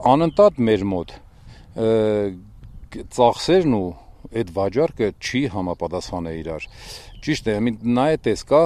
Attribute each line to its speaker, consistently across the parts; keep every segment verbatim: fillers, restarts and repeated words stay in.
Speaker 1: անընդհատ մեր մոտ ծախսերն ու այդ վաճառքը չի համապատասխանել իրար։ Ճիշտ է, նա է տես կա,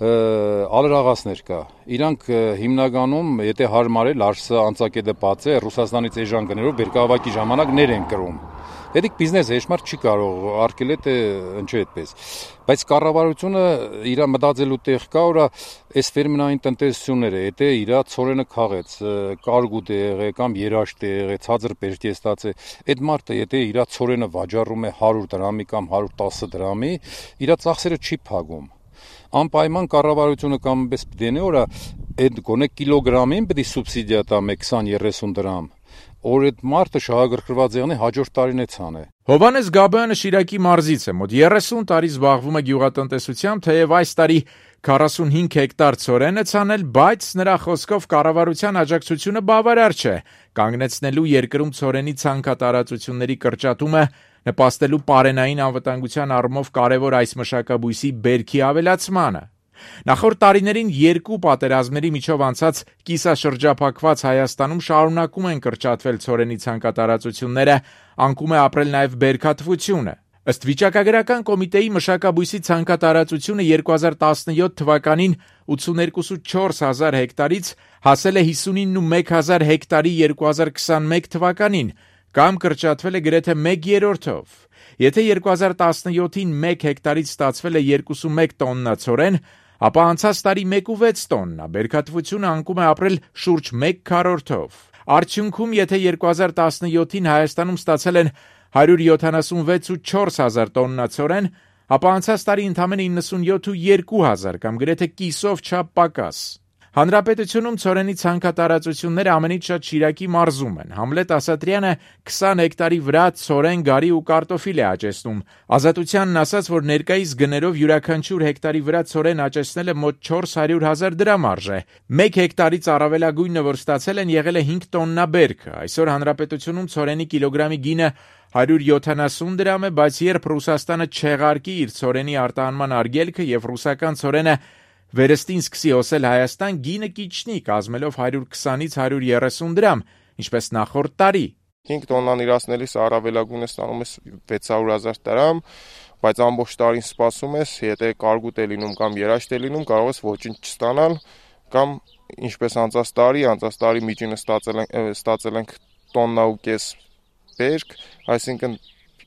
Speaker 1: ալրաղասներ կա։ Իրանք հիմնականում, եթե հարմար է, Լարսը անցակետը բաց է, Ռուսաստանից էժան գներով բերքահավաքի ժամանակ ներ են կրում։ Դեք բիզնես է, իշմար չի կարող արկել է ինչու այդպես։ Բայց կառավարությունը իր մտածելու տեղ կա, որ այս ֆերմերային տնտեսությունները, եթե իր ծորենը քաղեց, կարգուտ է եղել կամ երաշտ է եղել, ցածր բերք է ստացել, այդ մարդը եթե իր ծորենը վաճառում է հարյուր դրամի կամ հարյուր տասը դրամի, իր ծախսերը չի փակում։ Անպայման կառավարությունը կամ պես դենե, որ այդ գոնե կիլոգրամին պետք է սուբսիդիա տա քսան երեսուն դրամ։ Որ այդ մարդը շահագրգռված եղնի հաջորդ տարին է ցանը։
Speaker 2: Հովհաննես Գաբոյանը Շիրակի մարզից է, մոտ երեսուն տարի զբաղվում է գյուղատնտեսությամբ, թեև այս տարի քառասունհինգ հեկտար ծորեն է ցանել, բայց նրա խոսքով կառավարության աջակցությունը բավարար չէ, կանգնեցնելու երկրում ծորենի ցանքատարածությունների կրճատումը, նպաստելու պարենային անվտանգության առումով կարևոր այս մշակաբույսի բերքի ավելացմանը։ Նախորդ տարիներին երկու պատերազմների միջով անցած կիսաշրջափակված Հայաստանում շարունակում են կրճատվել ծորենի ցանքատարածությունները, անկում է ապրել նաև բերքատվությունը։ Ըստ վիճակագրական կոմիտեի մշակաբույսի ցանքատարածությունը երկու հազար տասնյոթ թվականին ութսուներկու կόμμα չորս հազար հեկտարից հասել է հիսունինը հազար հեկտարի երկու հազար քսանմեկ թվականին, կամ կրճատվել է գրեթե մեկ երրորդով։ Եթե երկու հազար տասնյոթին մեկ հեկտարից ստացվել է երկուսունմեկ տոննա ծորեն, ապա անցած տարի մեկ ու վեց տոննա, բերքատվությունը անկում է ապրել շուրջ մեկ քառորդով։ Արդյունքում, եթե երկու հազար տասնյոթին Հայաստանում ստացել են հարյուր յոթանասունվեց կόμma չորս հազար տոննա ծորեն, ապա անցած տարի ընդամենը իննսունյոթ կόμma երկու հազար կամ գրեթե կիսով չափ պակաս։ Հանրապետությունում ծորենի ցանքատարածությունները ամենից շատ Շիրակի մարզում են։ Համլետ Ասատրյանը քսան հեկտարի վրա ծորեն, գարի ու կարտոֆիլ է աճեցնում։ Ազատությանն ասաց, որ ներկայիս գներով յուրաքանչյուր հեկտարի վրա ծորեն աճեցնելը մոտ չորս հարյուր հազար դրամ արժե։ Մեկ հեկտարից առավելագույնը, որ ստացել են, եղել է հինգ տոննա բերքը։ Այսօր հանրապետությունում ծորենի կիլոգրամի գինը հարյուր յոթանասուն դրամ է, բայց երբ Ռուսաստանը չեղարկի իր ծորենի արտահանման արգելքը եւ ռուսական ծորենը վերստին սկսի հոսել Հայաստան, գինը կիջնի, կազմելով հարյուր քսանից հարյուր երեսուն դրամ, ինչպես նախորդ տարի։
Speaker 3: հինգ տոննան իրացնելիս առավելագույնը ստանում ես վեց հարյուր հազար դրամ, բայց ամբողջ տարին սպասում ես, եթե կարգուտ է լինում կամ երաշտ է լինում, կարող ես ոչինչ չստանալ, կամ ինչպես անցած տարի, անցած տարի միջինը ստացել ենք, ստացել ենք տոննա ու կես բերք, այսինքն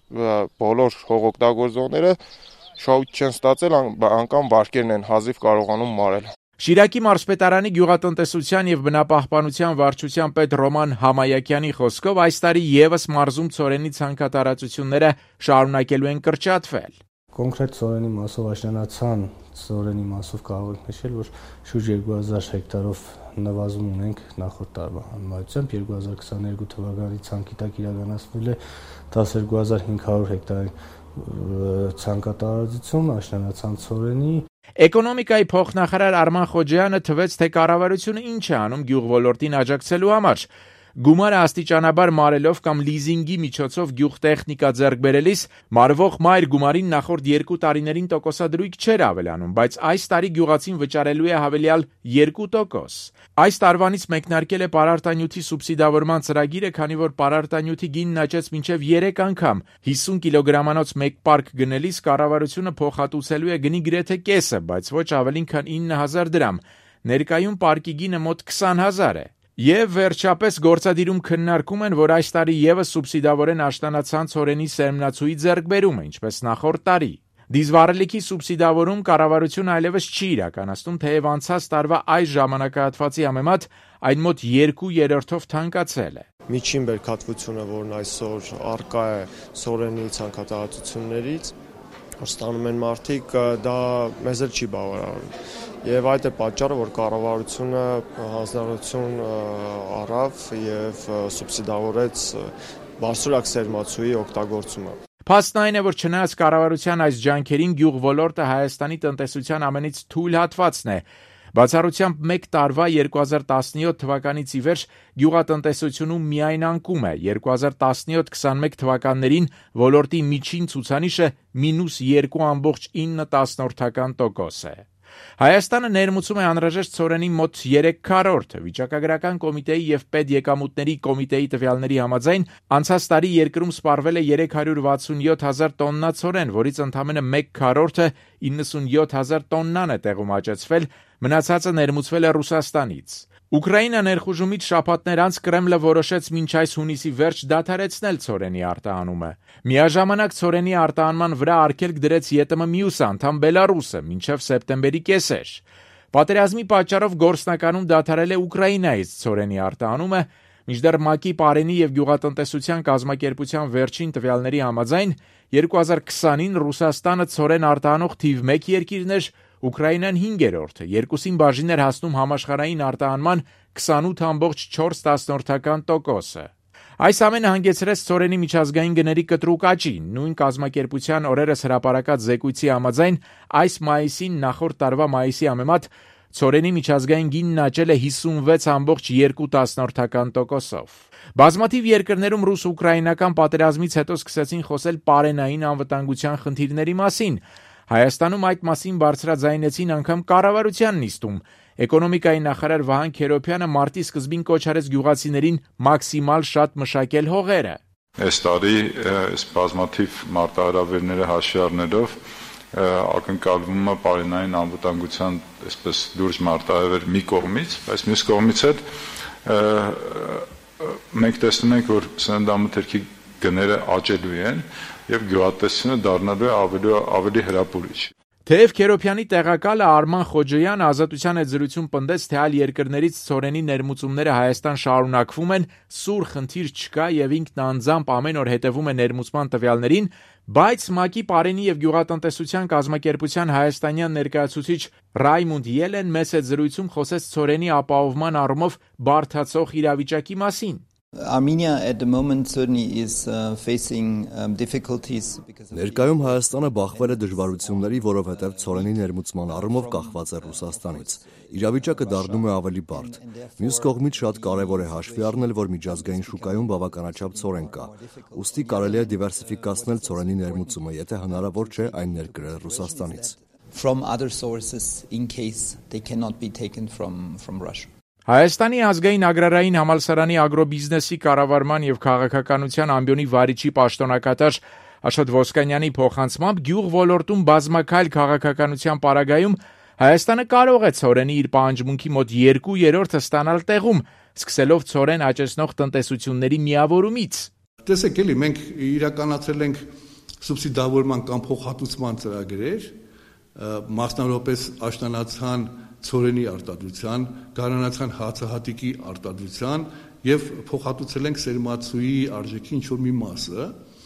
Speaker 3: բոլոր հողօգտագործողները շահույթ չեն ստացել, անգամ վարկերն են հազիվ կարողանում մարել։
Speaker 2: Շիրակի մարզպետարանի գյուղատնտեսության եւ բնապահպանության վարչության պետ Ռոման Համայակյանի խոսքով այս տարի եւս մարզում ծորենի ցանքատարածությունները շարունակելու են կրճատվել։
Speaker 4: Կոնկրետ ծորենի մասով աշնանացան, ծորենի մասով կարող ենք նշել, որ շուրջ երկու հազար հեկտարով նվազում ունենք նախորդ տարվա համեմատությամբ, երկու հազար քսաներկու թվականի ցանկի տակ իրականացվել է տասներկու հազար հինգ հարյուր հեկտար ցանկատարածություն աշնանացան ծորենի։
Speaker 2: Էկոնոմիկայի փոխնախարար Արման Խոջյանը թվեց, թե կառավարությունը ինչ է անում գյուղոլորտին աջակցելու համար։ Գումարը աստիճանաբար մարելով կամ լիզինգի միջոցով գյուղտեխնիկա ձեռք բերելիս մարվող մայր գումարին նախորդ երկու տարիներին տոկոսադրույք չէր ավելանում, բայց այս տարի գյուղացին վճարելու է հավելյալ երկու տոկոս։ Այս տարվանից մեկնարկել է պարարտանյութի սուբսիդավորման ծրագիրը, քանի որ պարարտանյութի գինն աճեց մինչև երեք անգամ։ հիսուն կիլոգրամանոց մեկ պարկ գնելիս կառավարությունը փոխհատուցելու է գնի գրեթե կեսը, բայց ոչ ավելին քան ինը հազար դրամ։ Ներկայում պարկի գինը մոտ քսան հազար է։ Եվ վերջապես գործադիրում քննարկում են, որ այս տարի եւս սուբսիդավորեն աշնանացան ծորենի սերմնացուի ձեռքբերումը, ինչպես նախորդ տարի։ Դիզվառելիքի սուբսիդավորում կառավարությունը այլևս չի իրականացնում, թեև անցած տարվա այս ժամանակահատվածի համեմատ այն մոտ երկու երրորդով թանկացել է։
Speaker 5: Միջին բերքատվությունը, որն այսօր առկա է ծորենի ցանքատարածություններից, որ ստանում են մարդիկ, դա մեզ էլ չի բավարարում։ Եվ այդ է պատճառը, որ կառավարությունը հանձնարարություն առավ եւ սուբսիդավորեց բարձրորակ սերմացուի օգտագործումը։
Speaker 2: Փաստն այն է, որ չնայած կառավարության այս ջանքերին, գյուղոլորտը Հայաստանի տնտեսության ամենից թույլ հատվածն է։ Բացառությամբ մեկ տարվա երկու հազար տասնյոթ թվականից ի վեր գյուղատնտեսությունում միայն անկում է, երկու հազար տասնյոթ քսանմեկ թվականներին ոլորտի միջին ցուցանիշը մինուս երկու կόμμα ինը տոկոս է։ Հայաստանը ներմուծում է անհրաժեշտ ցորենի մոտ երեք քառորդը։ Վիճակագրական կոմիտեի եւ պետեկամուտների կոմիտեի տվյալների համաձայն անցած տարի երկրում սպառվել է երեք հարյուր վաթսունյոթ հազար տոննա ցորեն, որից ընդամենը մեկ քառորդը իննսունյոթ հազար տոննան է տեղում աճեցվել, մնացածը ներմուծվել է Ռուսաստանից։ Ուկրաինա ներխուժումից շաբաթներ անց Կրեմլը որոշեց մինչ այս հունիսի վերջ դադարեցնել ցորենի արտահանումը։ Միաժամանակ ցորենի արտահանման վրա արգելք դրեց ԵՏՄ մյուս անդամ Բելարուսը մինչև սեպտեմբերի կեսեր։ Պատերազմի պատճառով գործնականում դադարել է Ուկրաինայից ցորենի արտահանումը, մինչդեռ ՄԱԿ-ի Պարենի եւ գյուղատնտեսության կազմակերպության վերջին տվյալների համաձայն երկու հազար քսանին Ռուսաստանը ցորեն արտահանող թիվ մեկ երկիրն էր, Ուկրաինան հինգերորդը, երկուսին բաժին էր հասնում համաշխարհային արտահանման քսանութ կόμμα չորս տոկոսը։ Այս ամենը հանգեցրեց ցորենի միջազգային գների կտրուկ աճի։ Նույն կազմակերպության օրերս հրապարակած զեկույցի համաձայն այս մայիսին նախորդ տարվա մայիսի համեմատ ցորենի միջազգային գինն աճել է հիսունվեց կόμμα երկու տոկոսով։ Բազմաթիվ երկրներում ռուս-ուկրաինական պատերազմից հետո սկսեցին խոսել պարենային անվտանգության խնդիրների մասին։ Հայաստանում այդ մասին բարձրաձայնեցին անգամ կառավարության նիստում։ Էկոնոմիկայի նախարար Վահան Քերոբյանը մարտի սկզբին կոչ արեց գյուղացիներին մաքսիմալ շատ մշակել հողերը։
Speaker 6: Այս տարի այս բազմաթիվ մարտահրավերները հաշվի առնելով ակնկալվում է պարենային անվտանգության այսպես լուրջ մարտահրավեր մի կողմից, բայց մյուս կողմից էլ մենք տեսնում ենք, որ սննդամթերքի գները աճելու են եւ գյուղատնտեսությունը դառնալու է ավելի ավելի հրապուրիչ։
Speaker 2: Թեև Քերոբյանի տեղակալը Արման Խոջոյանը Ազատության հետ զրույցում պնդեց, թե այլ երկրներից ցորենի ներմուծումները Հայաստան շարունակվում են, սուր խնդիր չկա եւ ինքն անձամբ ամեն օր հետևում է ներմուծման տվյալներին, բայց ՄԱԿ-ի Պարենի եւ գյուղատնտեսության կազմակերպության հայաստանյան ներկայացուցիչ Ռայմունդ Ելեն մեծ հետ զրույցում խոսեց ցորենի ապահովման առումով բարդացող իրավիճակի մասին։
Speaker 7: Armenia at the moment certainly is uh, facing um, difficulties because
Speaker 8: Ներկայում Հայաստանը բախվել է դժվարությունների, որովհետև ցորենի ներմուծման առումով կախված է Ռուսաստանից։ Իրավիճակը դառնում է ավելի բարդ։ Մյուս կողմից շատ կարևոր է հաշվի առնել, որ միջազգային շուկայում բավականաչափ ցորեն կա։ Ուստի կարելի է դիվերսիֆիկացնել ցորենի ներմուծումը, եթե հնարավոր չէ այն ներկրել Ռուսաստանից։
Speaker 7: From other sources in case they cannot be taken from from Russia.
Speaker 2: Հայաստանի ազգային agrarային համալսարանի ագրոբիզնեսի կառավարման եւ քաղաքականության ամբիոնի վարիչի պաշտոնակատար Աշոտ Ոսկանյանի փոխանցմամբ գյուղ ոլորտում բազմակայլ քաղաքականության պարագայում Հայաստանը կարող է ցորենի իր պահանջմունքի մոտ երկու երրորդը ստանալ տեղում, սկսելով ցորեն աճեցնող տնտեսությունների միավորումից։
Speaker 9: Տեսեք, էլի մենք իրականացրել ենք սուբսիդավորման կամ փոխհատուցման ծրագրեր, մասնավորապես աշնանացան ցորենի արտադրության, գարանացան հացահատիկի արտադրության եւ փոխհատուցել ենք սերմացուի արժեքի ինչ որ մի մասը։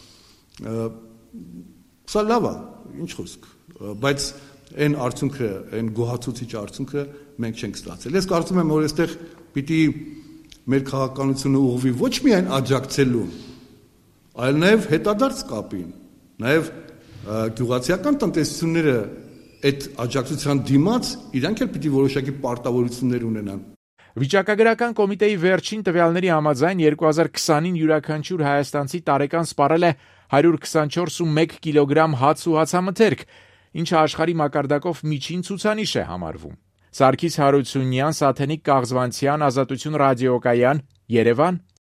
Speaker 9: Սա լավ է, ինչ խոսք, բայց այն արդյունքը, այն գոհացուցիչ արդյունքը մենք չենք ստացել։ Ես կարծում եմ, որ այստեղ պիտի մեր քաղաքականությունը ուղղվի ոչ միայն աջակցելու, այլ նաեւ հետադարձ կապին, նաեւ գյուղացիական տնտեսությունները այդ աջակցության դիմաց իրանք էլ պիտի որոշակի պարտավորություններ ունենան։
Speaker 2: Վիճակագրական կոմիտեի վերջին տվյալների համաձայն երկու հազար քսանին յուրաքանչյուր հայաստանցի տարեկան սպառել է հարյուր քսանչորս կόμμα մեկ կիլոգրամ հաց ու հացամթերք, ինչը աշխարհի մակարդակով միջին ցուցանիշ է համարվում։ Սարգիս Հարությունյան, Սաթենիկ Կաղզվանցյան, Ազատություն ռադիոկայան, Երևան։